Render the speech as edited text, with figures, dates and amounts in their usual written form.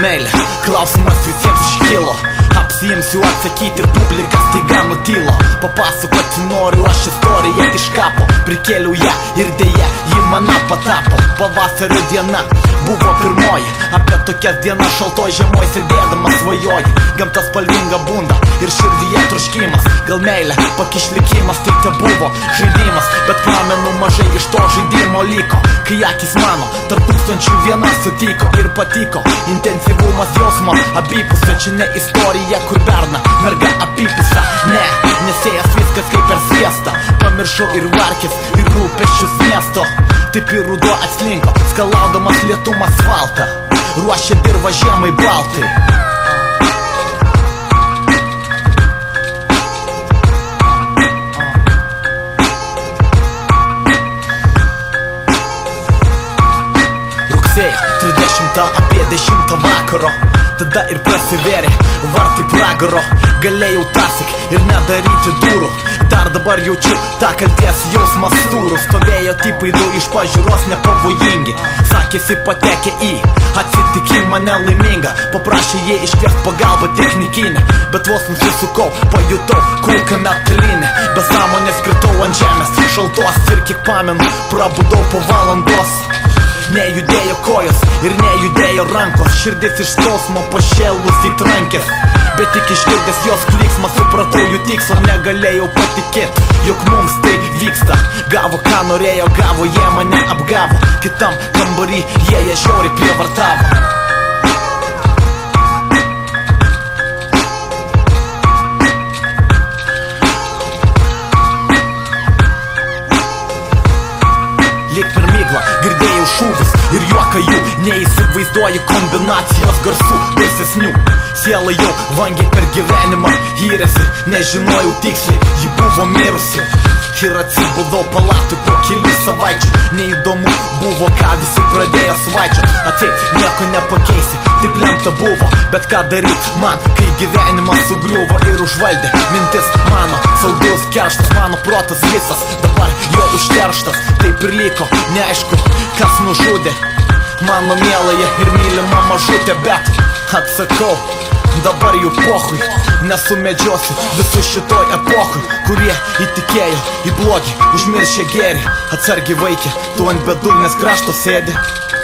meilė, klausimas visiems iškilo. Apsiimsiu atsakyti ir publika staiga nutilo. Papasakoti noriu aš istoriją iš kapo. Prikėliau ją ir dėja ji mana patapo. Pavasario diena buvo pirmoji. Apie tokias dienas šaltoj žiemoj sėdėdamas svajoji. Gamta spalvinga bunda ir širdyje troškimas. Gal meilė pakiš likimas, tai te buvo žaidimas. Bet pamenu mažai iš to žaidimo liko. Kai akis mano tarp tūkstančių viena sutiko ir patiko. Intensyvumas jausmo abipusio. Čia ne istorija, kur berna merga apipusa. Ne, nesėjas viskas kaip per sviestą. Pamiršau ir varkės, ir rūpesčius miesto. Taip ir ruduo atslinko, skalaudamas lietumą asfaltą. Ruošia dirva žiemai baltai. Rugsėjo 30 apie 10 vakaro. Tada ir prasivėrė vartai pragaro. Galėjau tasik ir nedaryti durų. Dar dabar jaučiu tą kalties jausmą stūrų. Stovėjo tipai du iš pažiūros nepavojingi. Sakėsi patekę į atsitikimą nelaimingą. Paprašė jie iškviest pagalbą technikinę. Bet vos nusisukau, pajutau kulką metalinę. Be sąmonės kritau ant žemės šaltos ir kiek pamenu prabudau po valandos. Nejudėjo kojos ir nejudėjo rankos. Širdis iš skausmo pašėlus į trankės. Bet tik išgirdęs jos klyksmą supratau jų tikslą. Negalėjau patikėt, jog mums tai vyksta. Gavo ką norėjo, gavo, jie mane apgavo. Kitam kambarį jie žiauriai prievartavo. Lyg per miglą girdėjau šūvius ir juoką jų. Neįsivaizduoju kombinacijos garsų baisesnių. Siela jau vangiai per gyvenimą hyrėsi. Nežinojau tiksliai, ji buvo mirusi. Ir atsibudau palatui po kelių savaičių. Neįdomu buvo, ką visi pradėjo svaičiot. Atseit nieko nepakeisi, taip lemta buvo. Bet ką daryt man, kai gyvenimas sugriuvo ir užvaldė mintis mano. Saldus kerštas, mano protas visas dabar jo užterštas. Taip ir liko, neaišku, kas nužudė mano mieląją ir mylimą mažutę. Bet atsakau, dabar jų pohui. Nesumedžiosiu visų šitoj epohui, kurie įtikėjo į blogį, užmiršė gėrį. Atsargiai vaikė, tu ant bedugnės krašto sėdi.